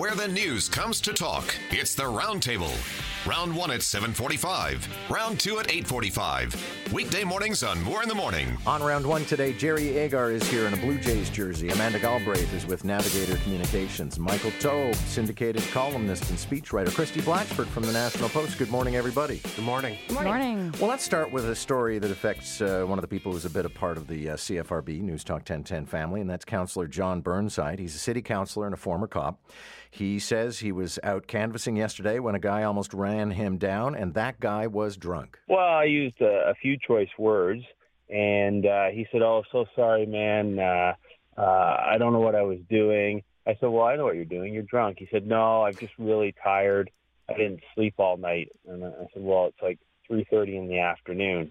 where the news comes to talk. It's the Roundtable. Round 1 at 7:45. Round 2 at 8:45. Weekday mornings on Moore in the Morning. On Round 1 today, Jerry Agar is here in a Blue Jays jersey. Amanda Galbraith is with Navigator Communications. Michael Taube, syndicated columnist and speechwriter. Christy Blacksford from the National Post. Good morning, everybody. Good morning. Good morning. Well, let's start with a story that affects one of the people who's a bit a part of the CFRB, News Talk 1010 family, and that's Councillor John Burnside. He's a city councillor and a former cop. He says he was out canvassing yesterday when a guy almost ran him down, and that guy was drunk. Well, I used a few choice words, and he said, "Oh, so sorry, man. I don't know what I was doing." I said, "Well, I know what you're doing. You're drunk." He said, "No, I'm just really tired. I didn't sleep all night." And I said, "Well, it's like 3:30 in the afternoon."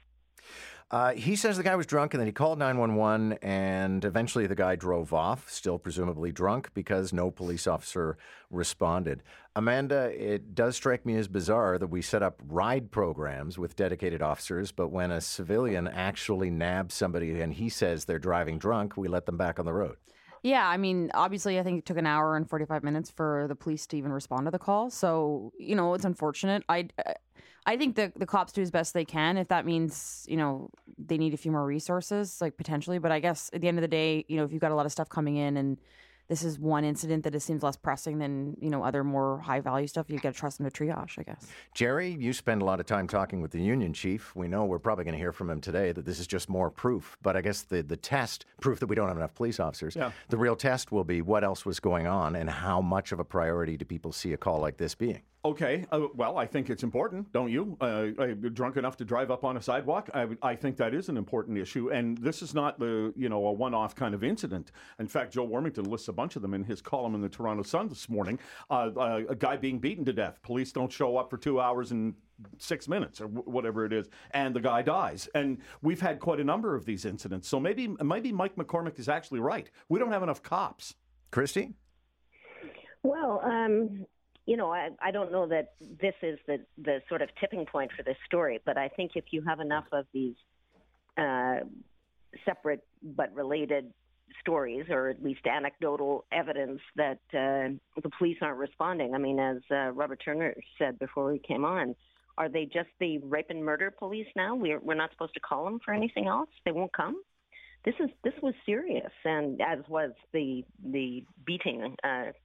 He says the guy was drunk, and then he called 911, and eventually the guy drove off, still presumably drunk, because no police officer responded. Amanda, it does strike me as bizarre that we set up ride programs with dedicated officers, but when a civilian actually nabs somebody and he says they're driving drunk, we let them back on the road. Yeah, I mean, obviously, I think it took an hour and 45 minutes for the police to even respond to the call. So, you know, it's unfortunate. I think the cops do as best they can. If that means, you know, they need a few more resources, like potentially. But I guess at the end of the day, you know, if you've got a lot of stuff coming in and this is one incident that it seems less pressing than, you know, other more high value stuff, you've got to trust them to triage, I guess. Jerry, you spend a lot of time talking with the union chief. We know we're probably going to hear from him today that this is just more proof. But I guess the test, proof that we don't have enough police officers, the real test will be what else was going on and how much of a priority do people see a call like this being? Okay, well, I think it's important, don't you? Drunk enough to drive up on a sidewalk? I think that is an important issue, and this is not a one-off kind of incident. In fact, Joe Warmington lists a bunch of them in his column in the Toronto Sun this morning. A guy being beaten to death. Police don't show up for 2 hours and 6 minutes or whatever it is, and the guy dies. And we've had quite a number of these incidents. So maybe Mike McCormick is actually right. We don't have enough cops. Christy? Well, you know, I don't know that this is the sort of tipping point for this story, but I think if you have enough of these separate but related stories, or at least anecdotal evidence that the police aren't responding. I mean, as Robert Turner said before we came on, are they just the rape and murder police now? We're not supposed to call them for anything else? They won't come? This was serious, and as was the beating.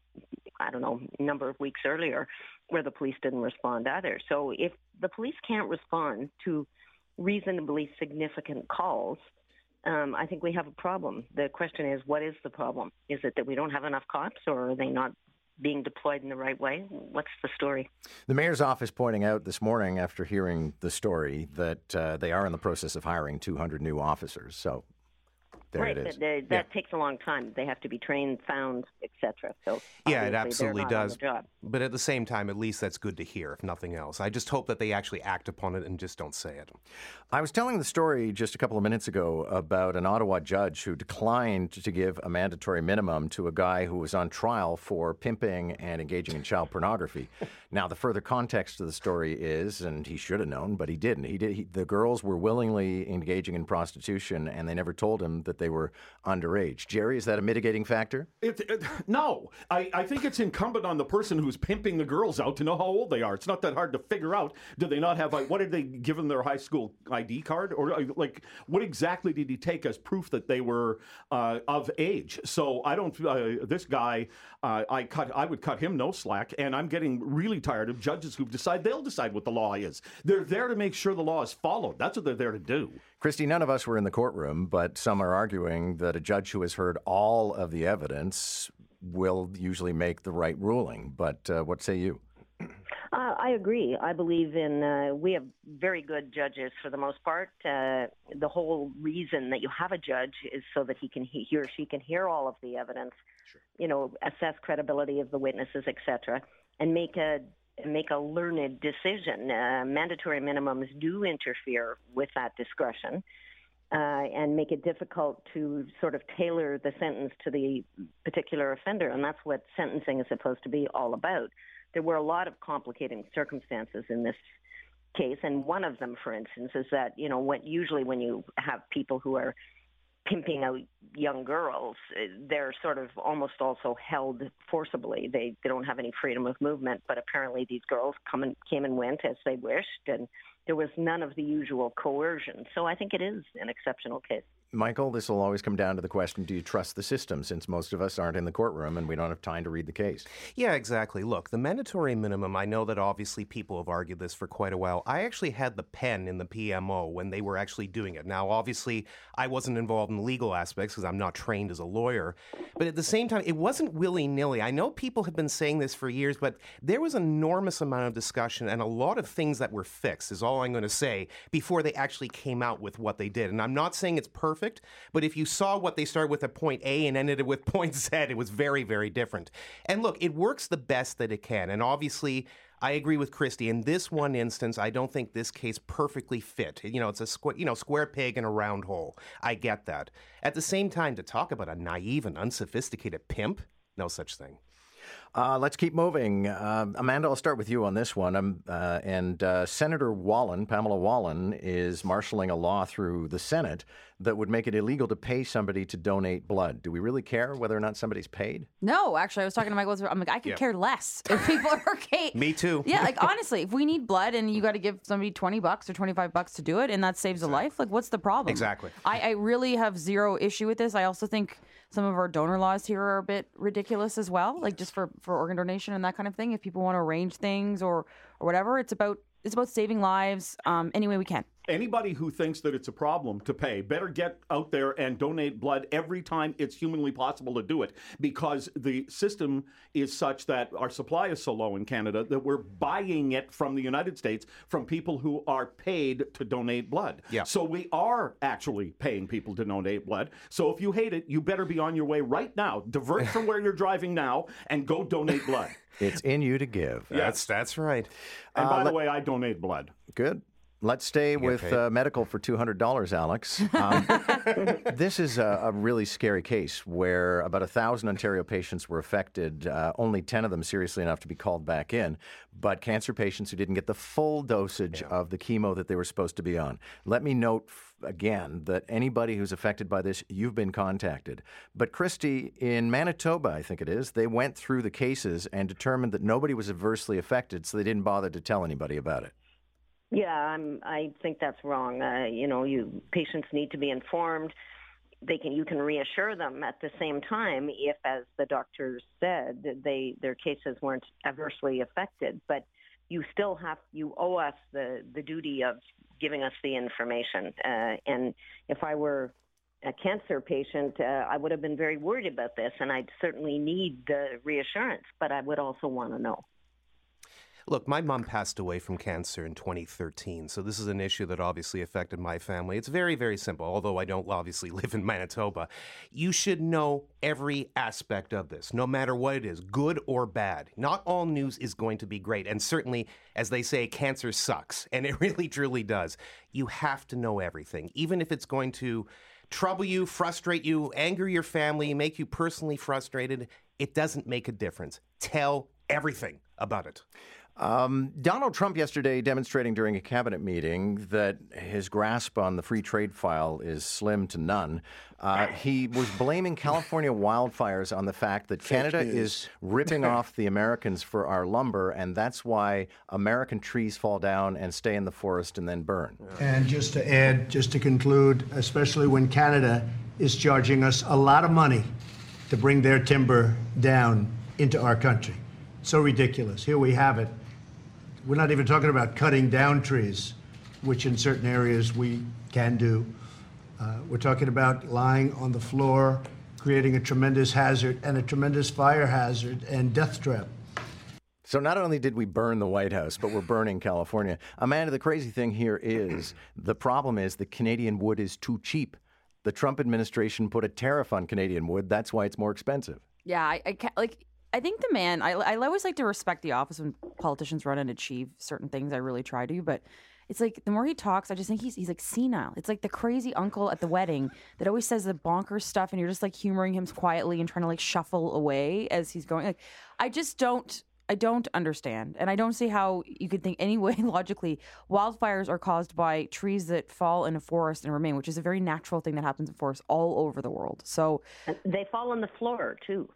I don't know, a number of weeks earlier, where the police didn't respond either. So if the police can't respond to reasonably significant calls, I think we have a problem. The question is, what is the problem? Is it that we don't have enough cops, or are they not being deployed in the right way? What's the story? The mayor's office pointing out this morning, after hearing the story, that they are in the process of hiring 200 new officers. So there right, it is. That takes a long time. They have to be trained, found, etc. So yeah, it absolutely does. Job. But at the same time, at least that's good to hear, if nothing else. I just hope that they actually act upon it and just don't say it. I was telling the story just a couple of minutes ago about an Ottawa judge who declined to give a mandatory minimum to a guy who was on trial for pimping and engaging in child pornography. Now, the further context of the story is, and he should have known, but he didn't. The girls were willingly engaging in prostitution, and they never told him that they were underage. Jerry, is that a mitigating factor? No. I think it's incumbent on the person who's pimping the girls out to know how old they are. It's not that hard to figure out. Do they not have, what did they give them their high school ID card? Or, what exactly did he take as proof that they were of age? So I don't, this guy, I would cut him no slack, and I'm getting really tired of judges who they'll decide what the law is. They're there to make sure the law is followed. That's what they're there to do. Christy, none of us were in the courtroom, but some are arguing that a judge who has heard all of the evidence will usually make the right ruling. But what say you? I agree. I believe we have very good judges for the most part. The whole reason that you have a judge is so that he or she can hear all of the evidence, sure, assess credibility of the witnesses, etc., and make a learned decision. Mandatory minimums do interfere with that discretion and make it difficult to sort of tailor the sentence to the particular offender, and that's what sentencing is supposed to be all about. There were a lot of complicating circumstances in this case, and one of them, for instance, is that, when you have people who are pimping out young girls. They're sort of almost also held forcibly. They don't have any freedom of movement, but apparently these girls came and went as they wished, and there was none of the usual coercion. So I think it is an exceptional case. Michael, this will always come down to the question, do you trust the system, since most of us aren't in the courtroom and we don't have time to read the case? Yeah, exactly. Look, the mandatory minimum, I know that obviously people have argued this for quite a while. I actually had the pen in the PMO when they were actually doing it. Now, obviously, I wasn't involved in the legal aspects because I'm not trained as a lawyer. But at the same time, it wasn't willy-nilly. I know people have been saying this for years, but there was an enormous amount of discussion and a lot of things that were fixed, is all I'm going to say, before they actually came out with what they did. And I'm not saying it's perfect, but if you saw what they started with at point A and ended it with point Z, it was very, very different. And look, it works the best that it can. And obviously, I agree with Christy. In this one instance, I don't think this case perfectly fit. It's a square peg in a round hole. I get that. At the same time, to talk about a naive and unsophisticated pimp, no such thing. Let's keep moving. Amanda, I'll start with you on this one. Senator Wallin, Pamela Wallin, is marshalling a law through the Senate that would make it illegal to pay somebody to donate blood. Do we really care whether or not somebody's paid? No, actually, I was talking to Michael. I'm like, I could care less if people are paid. Me too. Yeah, like honestly, if we need blood and you got to give somebody $20 or $25 to do it, and that saves a life, like what's the problem? Exactly. I really have zero issue with this. I also think some of our donor laws here are a bit ridiculous as well, like just for organ donation and that kind of thing. If people want to arrange things or whatever, it's about saving lives any way we can. Anybody who thinks that it's a problem to pay better get out there and donate blood every time it's humanly possible to do it, because the system is such that our supply is so low in Canada that we're buying it from the United States from people who are paid to donate blood. Yeah. So we are actually paying people to donate blood. So if you hate it, you better be on your way right now. Divert from where you're driving now and go donate blood. It's in you to give. That's right. And by the way, I donate blood. Good. Let's stay with medical for $200, Alex. This is a really scary case where about 1,000 Ontario patients were affected, only 10 of them seriously enough to be called back in, but cancer patients who didn't get the full dosage of the chemo that they were supposed to be on. Let me note again that anybody who's affected by this, you've been contacted. But Christy, in Manitoba, I think it is, they went through the cases and determined that nobody was adversely affected, so they didn't bother to tell anybody about it. Yeah, I think that's wrong. Patients need to be informed. You can reassure them at the same time if, as the doctors said, their cases weren't adversely affected. But you owe us the duty of giving us the information. And if I were a cancer patient, I would have been very worried about this, and I'd certainly need the reassurance, but I would also want to know. Look, my mom passed away from cancer in 2013, so this is an issue that obviously affected my family. It's very, very simple, although I don't obviously live in Manitoba. You should know every aspect of this, no matter what it is, good or bad. Not all news is going to be great, and certainly, as they say, cancer sucks, and it really, truly does. You have to know everything, even if it's going to trouble you, frustrate you, anger your family, make you personally frustrated. It doesn't make a difference. Tell everything about it. Donald Trump yesterday demonstrating during a cabinet meeting that his grasp on the free trade file is slim to none. He was blaming California wildfires on the fact that Canada is ripping off the Americans for our lumber, and that's why American trees fall down and stay in the forest and then burn. And just to add, just to conclude, especially when Canada is charging us a lot of money to bring their timber down into our country. So ridiculous. Here we have it. We're not even talking about cutting down trees, which in certain areas we can do. We're talking about lying on the floor, creating a tremendous hazard and a tremendous fire hazard and death trap. So not only did we burn the White House, but we're burning California. Amanda, the crazy thing here is the problem is that Canadian wood is too cheap. The Trump administration put a tariff on Canadian wood. That's why it's more expensive. Yeah, I can't, I think the man, I always like to respect the office when politicians run and achieve certain things. I really try to, but it's like the more he talks, I just think he's like senile. It's like the crazy uncle at the wedding that always says the bonkers stuff, and you're just like humoring him quietly and trying to like shuffle away as he's going. Like, I just don't I don't understand. And I don't see how you could think any way logically wildfires are caused by trees that fall in a forest and remain, which is a very natural thing that happens in forests all over the world. So they fall on the floor, too.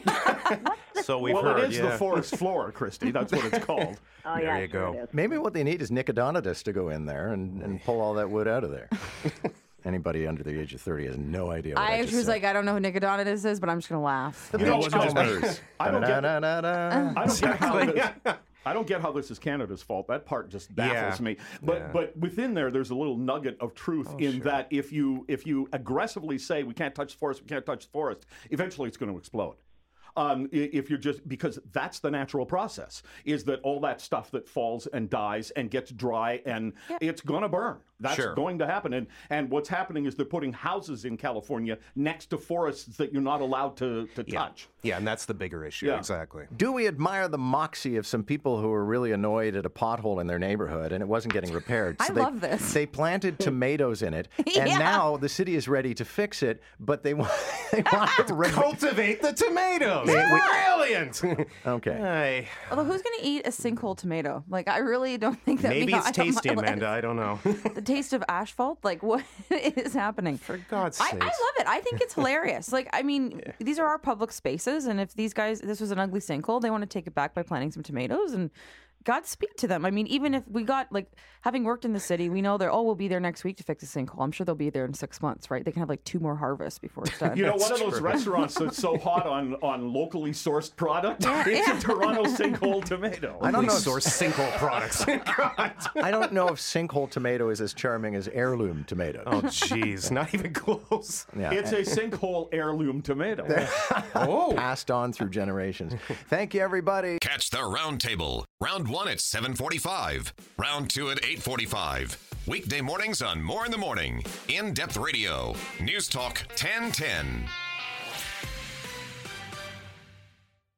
So we've heard, it is the forest floor, Christy. That's what it's called. Oh, there yeah, you sure go. it is. Maybe what they need is Nicodonidus to go in there and pull all that wood out of there. Anybody under the age of 30 has no idea what I just was said. like, I don't know who Nicodonidus is, but I'm just going to laugh. The You know Beachcombers. I don't get- Da-da-da-da-da. I don't get how this is Canada's fault. That part just baffles Yeah. me. But within there's a little nugget of truth that if you aggressively say we can't touch the forest, eventually it's going to explode. If you're just, because that's the natural process, is that all that stuff that falls and dies and gets dry and it's going to burn. That's going to happen. And what's happening is they're putting houses in California next to forests that you're not allowed to touch. Yeah, and that's the bigger issue. Yeah. Exactly. Do we admire the moxie of some people who were really annoyed at a pothole in their neighborhood and it wasn't getting repaired? I love this. They planted tomatoes in it, and now the city is ready to fix it, but they want to Cultivate the tomatoes. Brilliant. Okay. Although who's going to eat a sinkhole tomato? Like, I really don't think that Maybe it's tasty, on my Amanda. list. I don't know. The taste of asphalt? Like, what is happening? For God's I sake. love it. I think it's hilarious. Like, I mean, these are our public spaces, and if this was an ugly sinkhole, they want to take it back by planting some tomatoes, and Godspeed to them. I mean, even if we got, like, having worked in the city, we know we'll be there next week to fix a sinkhole. I'm sure they'll be there in 6 months, right? They can have like 2 more harvests before it's done. You know, one of those restaurants that's so hot on locally sourced product, it's a Toronto sinkhole tomato. I don't know. Source sinkhole products. I don't know if sinkhole tomato is as charming as heirloom tomato. Oh, jeez. Not even close. Yeah. It's a sinkhole heirloom tomato. Passed on through generations. Thank you, everybody. Catch the Round Table. Round 1 at 7:45. Round 2 at 8:45. Weekday mornings on More in the Morning. In-depth radio. News Talk 1010.